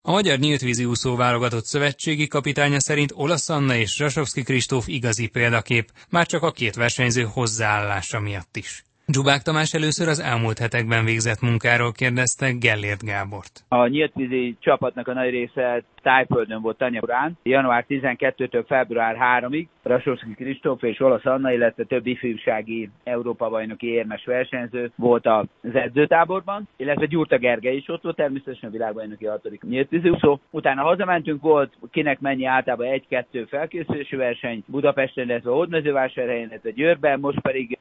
A magyar nyíltvízi úszó válogatott szövetségi kapitánya szerint Olasz Anna és Rasovszky Kristóf igazi példakép, már csak a két versenyző hozzáállása miatt is. Zsubák Tamás először az elmúlt hetekben végzett munkáról kérdezte Gellért Gábort. A nyíltvízi csapatnak a nagy része Tájföldön volt Tanyapurán. Január 12-től február 3-ig Rasovszky Kristóf és Olasz Anna, illetve több ifjúsági Európa-bajnoki érmes versenyző volt az edzőtáborban, illetve Gyurta Gergely is ott volt, természetesen a világbajnoki 6. nyíltvízi úszó. Utána hazamentünk, volt kinek mennyi, általában 1-2 felkészülési verseny Budapesten, illetve Hódmezővásárhelyen, illetve Győrben, most pedig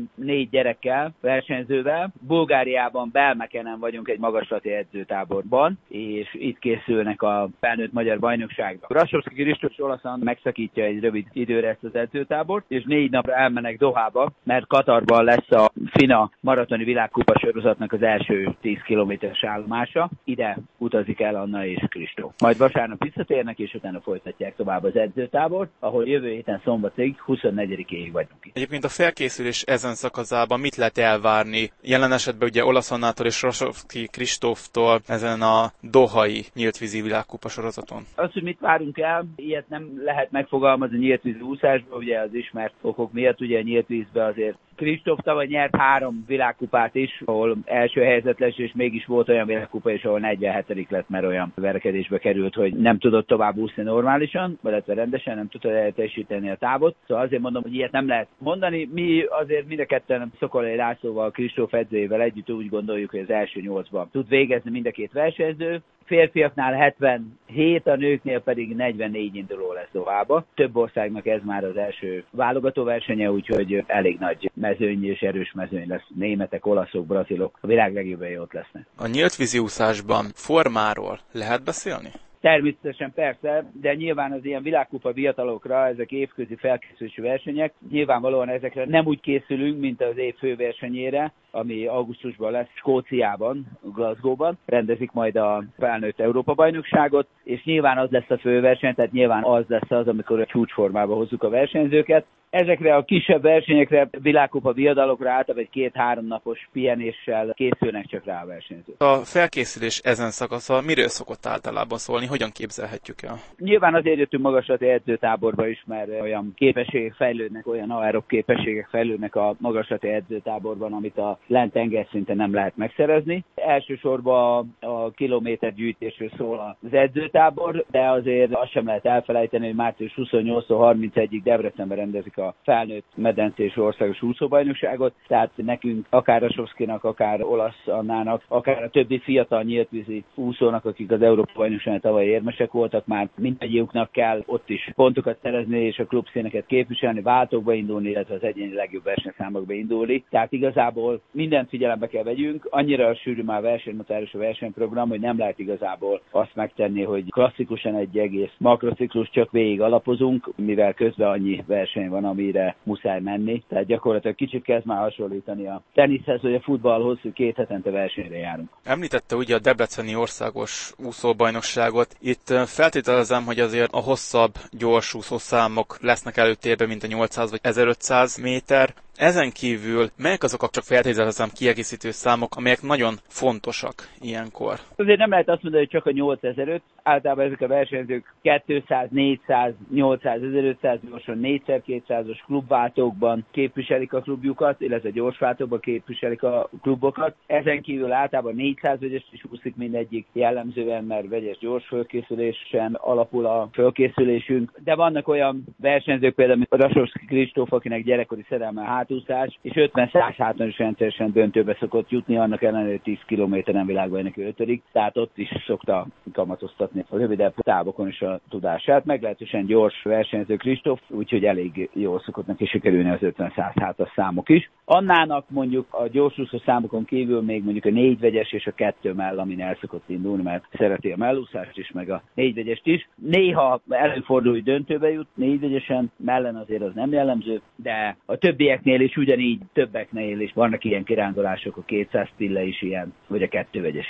14 gyerekkel, versenyzővel. Bulgáriában, Belmekenen vagyunk egy magaslati edzőtáborban, és itt készülnek a felnőtt magyar bajnokságra. Rasovszky Kristóf és Olasz Anna megszakítja egy rövid időre ezt az edzőtábort, és 4 napra elmennek Dohába, mert Katarban lesz a FINA maratoni világkupa sorozatnak az első 10 kilométeres állomása. Ide utazik el Anna és Kristóf. Majd vasárnap visszatérnek, és utána folytatják tovább az edzőtábort, ahol jövő héten szombatig, 24-éig vagyunk itt. Egyébként a felkészülés ezen szakaszában mit lehet elvárni? Jelen esetben ugye Olasz Annától és Rasovszky Kristóftól ezen a dohai nyíltvízi világkupa sorozaton? Az, hogy mit várunk el, ilyet nem lehet megfogalmazni nyíltvízi úszásban, ugye az ismert okok miatt, ugye a nyíltvízbe azért Kristóf tavaly nyert 3 világkupát is, ahol első helyzet lesz, és mégis volt olyan világkupa is, ahol 47. lett, mert olyan verekedésbe került, hogy nem tudott tovább úszni normálisan, illetve rendesen, nem tudta teljesíteni a távot. Szóval azért mondom, hogy ilyet nem lehet mondani. Mi azért mind a ketten Szokolai Lászlóval, Kristóf edzőjével együtt úgy gondoljuk, hogy az első 8-ban tud végezni mind a két versenyző. Férfiaknál 77, a nőknél pedig 44 induló lesz Dohába. Több országnak ez már az első válogató versenye, úgyhogy elég nagy mezőny és erős mezőny lesz. Németek, olaszok, brazilok, a világ legjobbjai ott lesznek. A nyíltvízi úszásban formáról lehet beszélni? Természetesen persze, de nyilván az ilyen világkupa fiatalokra, ezek évközi felkészülési versenyek, nyilvánvalóan ezekre nem úgy készülünk, mint az év főversenyére, ami augusztusban lesz Skóciában, Glasgow-ban, rendezik majd a felnőtt Európa-bajnokságot, és nyilván az lesz a főverseny, tehát nyilván az lesz az, amikor a csúcsformába hozzuk a versenyzőket. Ezekre a kisebb versenyekre, világkupa viadalokra általában egy 2-3 napos pihenéssel készülnek csak rá a versenyzők. A felkészülés ezen szakasza miről szokott általában szólni? Hogyan képzelhetjük el? Nyilván azért jöttünk magaslati edzőtáborba is, mert olyan képességek fejlődnek, olyan aerob képességek fejlődnek a magaslati edzőtáborban, amit a lent tengerszinten nem lehet megszerezni. Elsősorban a kilométergyűjtésről szól az edzőtábor, de azért azt sem lehet elfelejteni, hogy március 28-31-ig Debrecenben rendezik a felnőtt medencés országos úszóbajnokságot, tehát nekünk akár Rasovszkynak, akár Olasz Annának, akár a többi fiatal nyíltvízi úszónak, akik az Európa-bajnokságon tavaly érmesek voltak, már mindegyiküknek kell ott is pontokat szerezni és a klubszíneket képviselni, váltókba indulni, illetve az egyéni legjobb versenyszámokba indulni. Tehát igazából mindent figyelembe kell vegyünk, annyira sűrű már versenymotárus a versenyprogram, hogy nem lehet igazából azt megtenni, hogy klasszikusan egy egész makrociklus csak végig alapozunk, mivel közben annyi verseny van, amire muszáj menni. Tehát gyakorlatilag kicsit kezd már hasonlítani a teniszhez, hogy a futballhoz, hogy 2 hetente versenyre járunk. Említette ugye a debreceni országos úszóbajnokságot. Itt feltételezem, hogy azért a hosszabb gyorsúszó számok lesznek előtérben, mint a 800 vagy 1500 méter. Ezen kívül melyek azok, csak feltételezem, kiegészítő számok, amelyek nagyon fontosak ilyenkor? Azért nem lehet azt mondani, hogy csak a 8005. Általában ezek a versenyzők 200, 400, 800, 1500 gyorsan 4x200-as klubváltókban képviselik a klubjukat, illetve gyorsváltókban képviselik a klubokat. Ezen kívül általában 400 vegyest is úszik mindegyik, jellemzően, mert vegyes gyors fölkészülésen alapul a fölkészülésünk. De vannak olyan versenyzők, például mint Rasovszky Kristóf, akinek gyerekkori szerelme hátúszás, és 50-100 háton is rendszeresen döntőbe szokott jutni, annak ellenére 10 kilométeren világbajnoki 5. Tehát ott is szokta kamatoztatni a rövidebb távokon is a tudását. Meglehetősen gyors versenyző Kristóf, úgyhogy elég jól szokott neki sikerülni az 50-100 hátas számok is. Annának mondjuk a gyorsúszó számokon kívül még mondjuk a 4 vegyes és a 2 mell, amin el szokott indulni, mert szereti a mellúszást is, meg a 4 vegyest is. Néha előfordul, hogy döntőbe jut 4 vegyesen, mellen azért az nem jellemző, de a többieknél is ugyanígy, többeknél is vannak ilyen kirándulások, a 200 stille is ilyen, vagy a 2 vegyes is.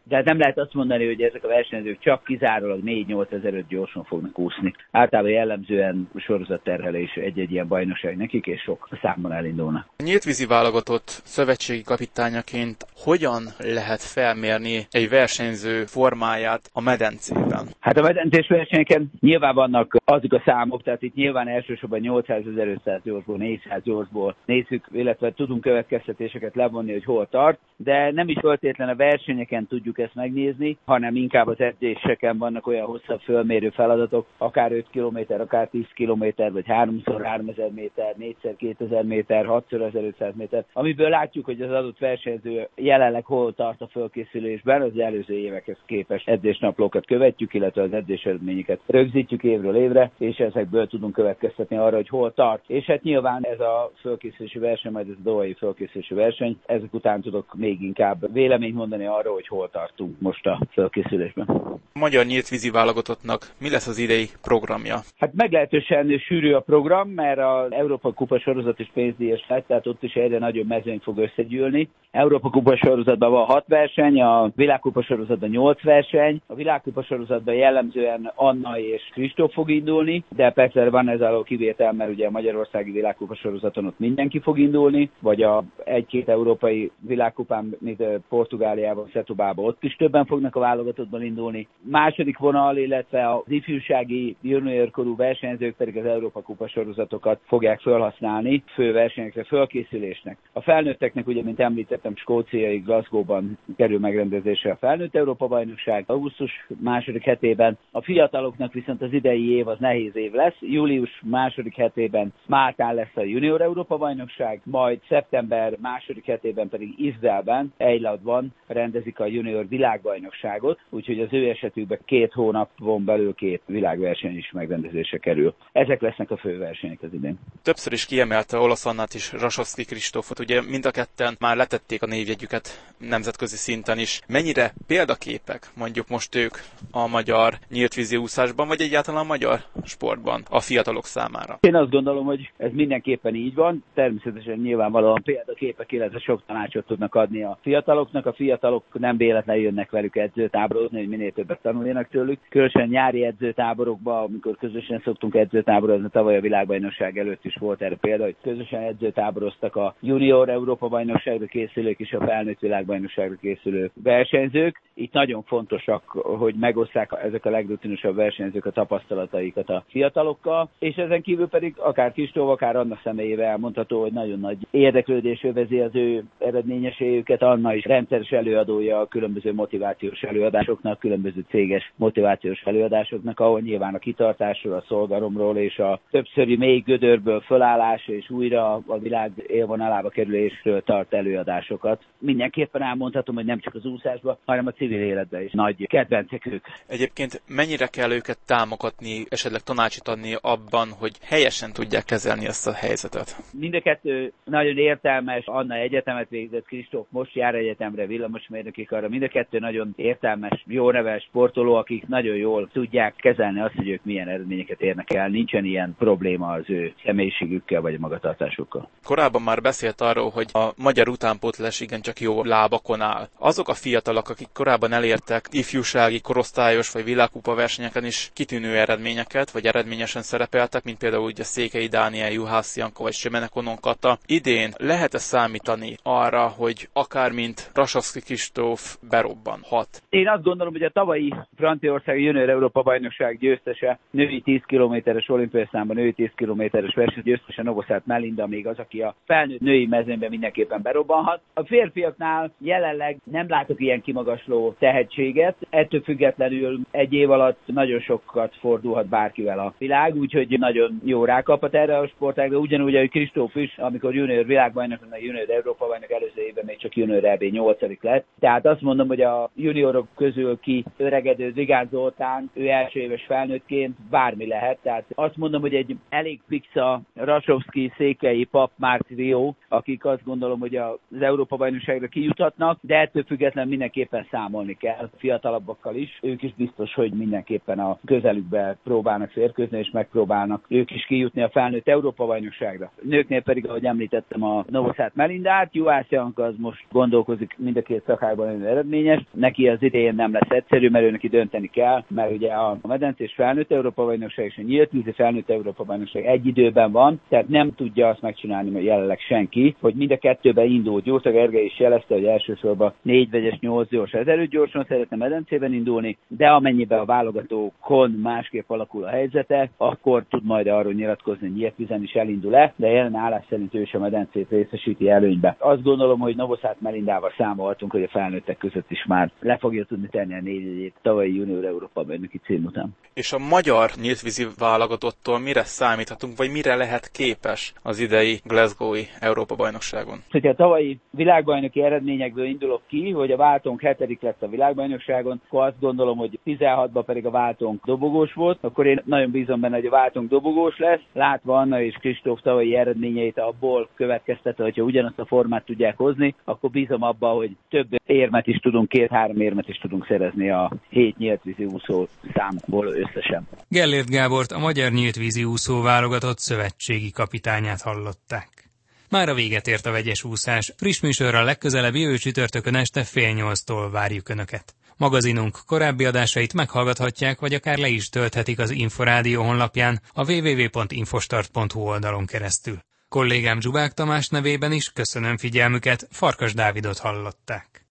De nem lehet azt mondani, hogy ezek a versenyzők csak kizárólag 4-8 gyorsan fognak úszni. Általában jellemzően sorozatterhelés egy-egy ilyen bajnokság nekik, és sok számban elindulnak. A nyíltvízi válogatott szövetségi kapitányaként hogyan lehet felmérni egy versenyző formáját a medencében? Hát a medencés versenyeken nyilván vannak azok a számok, tehát itt nyilván elsősorban 800-1500 gyorsból, 400 gyorsból nézzük, illetve tudunk következtetéseket levonni, hogy hol tart, de nem is feltétlenül a versenyeken tudjuk ezt megnézni, hanem inkább az edzéseken vannak olyan hosszabb fölmérő feladatok, akár 5 km, akár 10 km, vagy 3x3000 méter, 4x2000 méter, 6x1500 méter, amiből látjuk, hogy az adott versenyző jelenleg hol tart a fölkészülésben, az előző évekhez képest edzésnaplókat követjük, illetve az edzés eredményeket rögzítjük évről évre, és ezekből tudunk következtetni arra, hogy hol tart. És hát nyilván ez a fölkészülési verseny, majd ez a dohai fölkészülési verseny, ezek után tudok még inkább véleményt mondani arra, hogy hol tartunk most a fölkészülésben. A magyar nyíltvízi válogatottnak mi lesz az idei programja? Hát meglehetősen sűrű a program, mert az Európa Kupa sorozat is pénzdíjas lett, tehát ott is egyre nagyobb mezőny fog összegyűlni. Európa Kupa sorozatban van 6 verseny, a Világkupa sorozatban 8 verseny. A Világkupa sorozatban jellemzően Anna és Kristóf fog indulni, de persze van ez alól kivétel, mert ugye a magyarországi Világkupa sorozaton ott mindenki fog indulni, vagy a egy-két európai világkupán, mint Portugáliában, Setubában, ott is többen fognak a válogatottban indulni. Második vonal, illetve az ifjúsági juniorkorú versenyzők pedig az Európa Kupa sorozatokat fogják felhasználni fő versenyekre, fölkészülésnek. A felnőtteknek ugye, mint említettem, skóciai Glasgow-ban kerül megrendezésre a felnőtt Európa-bajnokság augusztus második hetében. A fiataloknak viszont az idei év az nehéz év lesz. Július második hetében Máltán lesz a junior Európa-bajnokság, majd szeptember második hetében pedig Izraelben, Eilatban rendezik a junior világbajnokságot, úgyhogy az ő esetükben 2 hónapon belül 2 világverseny is megrendezésre kerül. Ezek lesznek a fő versenyek az idén. Többször is kiemelte Olasz Annát és Rasovszky Kristófot, ugye mind a ketten már letették a névjegyüket nemzetközi szinten is. Mennyire példaképek mondjuk most ők a magyar nyíltvízi úszásban, vagy egyáltalán a magyar sportban a fiatalok számára? Én azt gondolom, hogy ez mindenképpen így van. Természetesen nyilvánvalóan példaképek, illetve sok tanácsot tudnak adni a fiataloknak. A fiatalok nem véletlenül jönnek velük edzőtáborozni, hogy minél többet tanuljanak tőlük. Különösen nyári edzőtáborokban, amikor közösen szoktunk edzőtáborozni, tavaly a világbajnokság előtt is volt erre példa, hogy közösen edzőtáboroztak a junior Európa-bajnokságra készülők és a felnőtt világbajnokságra készülő versenyzők. Itt nagyon fontosak, hogy megosszák ezek a legrutinosabb versenyzők a tapasztalataikat a fiatalokkal, és ezen kívül pedig akár Kristóf, akár Anna személyével elmondható, hogy nagyon nagy érdeklődés övezi az ő eredményességüket. Anna is rendszeres előadója a különböző motivációs előadásoknak, különböző céges motivációs előadásoknak, ahol nyilván a kitartásról, a szolgalomról és a többszöri mély gödörből fölállás és újra a világ élvonalába kerülésről tart előadásokat. Mindenképpen elmondhatom, hogy nem csak az úszásban, hanem a civil életben is nagy kedvencek ők. Egyébként mennyire kell őket támogatni, esetleg tanácsot adni abban, hogy helyesen tudják kezelni ezt a helyzetet? Mind a kettő nagyon értelmes, Anna egyetemet végzett, Kristóf most jár egyetemre, villamosmérnöki karra, mind a kettő nagyon értelmes, jó neves sportoló, akik nagyon jól tudják kezelni azt, hogy ők milyen eredményeket érnek el, nincsen ilyen probléma az ő személyiségükkel vagy a magatartásukkal. Korábban már beszélt arról, hogy a magyar utánpótlás igencsak jó lábakon áll. Azok a fiatalok, akik korábban elértek ifjúsági, korosztályos vagy világkupa versenyeken is kitűnő eredményeket, vagy eredményesen szerepeltek, mint például ugye Székely Dániel, Juhász Janka vagy Semenek Onon Kata. Idén lehet-e számítani arra, hogy akár mint Rasovszky Kristóf berobbanhat? Én azt gondolom, hogy a tavalyi Franciaországi Junior Európa-bajnokság győztese, női 10 kilométeres olimpiai számban női 10 kilométeres verseny győztese Novosát Melinda még az, aki a felnőtt női mezőnyben mindenképpen berobbanhat. A férfiaknál jelenleg nem látok ilyen kimagasló tehetséget, ettől függetlenül egy év alatt nagyon sokat fordulhat bárkivel a világ, úgyhogy nagyon jó rákaphat erre a sportágra, ugyanúgy, ahogy Kristóf is, amikor junior világbajnok, a junior Európa-bajnok előző évben még csak junior EB 8. lett. Tehát azt mondom, hogy a juniorok közül ki öregedő Zigán Zoltán, ő első éves felnőttként bármi lehet. Tehát azt mondom, hogy egy elég fix a Rasovszky, Székely, Pap, Márcio, akik azt gondolom, hogy az Európa-bajnokságra kijuthatnak, de ettől függetlenül mindenképpen számít számolni kell. Fiatalabbakkal is, ők is biztos, hogy mindenképpen a közelükbe próbálnak férkőzni, és megpróbálnak ők is kijutni a felnőtt Európa-bajnokságra. Nőknél pedig, ahogy említettem, a Novosát Melindát, Juhász Janka az most gondolkozik mind a két szakákban eredményes. Neki az idején nem lesz egyszerű, mert ő neki dönteni kell, mert ugye a medencés felnőtt Európa-bajnokság és a nyílt vízi felnőtt Európa-bajnokság egy időben van, tehát nem tudja azt megcsinálni, mert jelenleg senki, hogy mind a kettőben indul. Gyurta Gergely is jelezte, hogy elsősorban 4 vegyes 8 gyors 1005 gyorsan szeretne medencében indulni, de amennyiben a válogatókon másképp alakul a helyzete, akkor tud majd arról nyilatkozni, hogy nyílt vízen is elindul-e, de jelen állás szerint ő sem a medencét részesíti előnybe. Azt gondolom, hogy Novosát Melindával számolhatunk, hogy a felnőttek között is már le fogja tudni tenni a 4 jegyét tavalyi junior Európa-bajnoki cím után. És a magyar nyíltvízi válogatottól mire számíthatunk, vagy mire lehet képes az idei Glasgow-i Európa-bajnokságon? Hogyha a tavalyi világbajnoki eredményekből indulok ki, hogy a váltónk 7. lett a világbajnokságon, akkor azt gondolom, hogy 16-ban pedig a váltónk dobogós volt, akkor én nagyon bízom benne, hogy a váltónk dobogós lesz. Látva Anna és Kristóf tavalyi eredményeit, abból következtetve, hogyha ugyanazt a formát tudják hozni, akkor bízom abban, hogy több érmet is tudunk, 2-3 érmet is tudunk szerezni a 7 nyíltvízi úszó számból összesen. Gellért Gábort, a magyar nyíltvízi úszó válogatott szövetségi kapitányát hallották. Már a véget ért a vegyes úszás. Friss műsorral legközelebb jövő csütörtökön este 7:30-tól várjuk Önöket. Magazinunk korábbi adásait meghallgathatják, vagy akár le is tölthetik az Inforádió honlapján a www.infostart.hu oldalon keresztül. Kollégám Zsubák Tamás nevében is köszönöm figyelmüket, Farkas Dávidot hallották.